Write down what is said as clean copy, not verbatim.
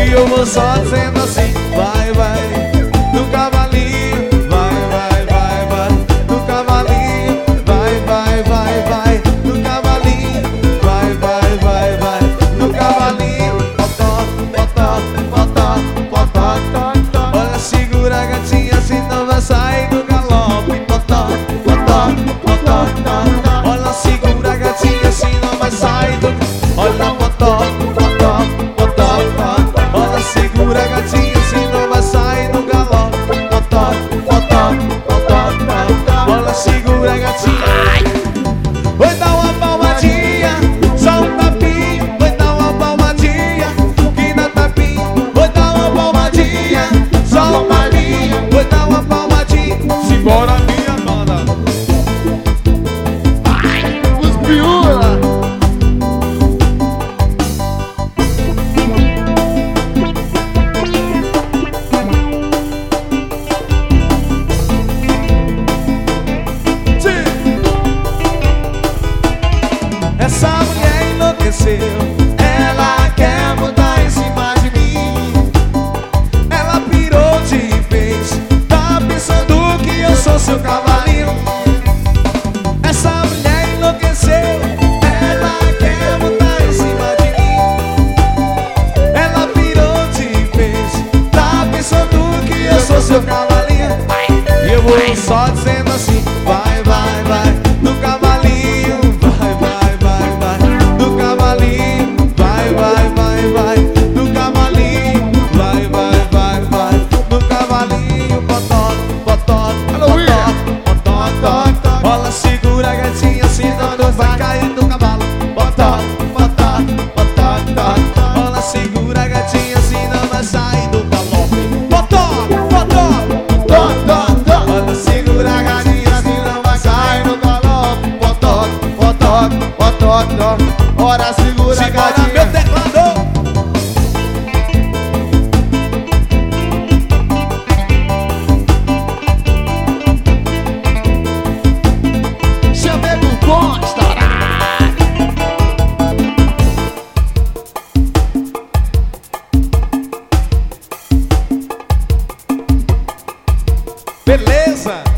E eu vou só dizendo assim, vai, vai, no cavalinho, vai, vai, vai, vai, no cavalinho, vai, vai, vai, vai, no cavalinho, vai, vai, vai, vai, no cavalinho, potó, potó, potó, potó, potó. Olha, segura a gatinha, senão vai sair do galope, potó, potó, potó, potó. Olha, segura a gatinha, senão vai sair do, olha, potó, potó, potó, potó. Olha, segura a gatinha, senão vai sair do galope, potó, potó, potó, potó. Olha, segura a gatinha. Oi, dá uma palmadinha, só um tapinha. Oi, dá uma palmadinha, que dá tapinha. Oi, dá uma palmadinha, só um tapinha. Oi, dá uma palmadinha, simbora minha banda. Os piura. Essa mulher enlouqueceu, ela quer mudar em cima de mim. Ela pirou de vez, tá pensando que eu sou seu cavalinho. Essa mulher enlouqueceu, ela quer mudar em cima de mim. Ela pirou de vez, tá pensando que eu sou seu cavalinho. E eu vou só dizendo assim, vai, vai, vai, no cavalinho, vai, vai, vai, vai, no cavalinho, vai, vai, vai, vai, no cavalinho, vai, vai, vai, vai, no cavalinho, potó, potó, potó, potó, potó. Olha, segura a gatinha, senão não vai cair do cavalo, potó, potó, potó, potó. Olha, segura a gatinha, senão vai sair do galope, potó, potó, potó, potó. Olha, segura a gatinha, senão vai sair do galope, potó, potó, potó, potó. Ora, segura a gatinha. Meu teclado. Chamei pro com estourar. Beleza.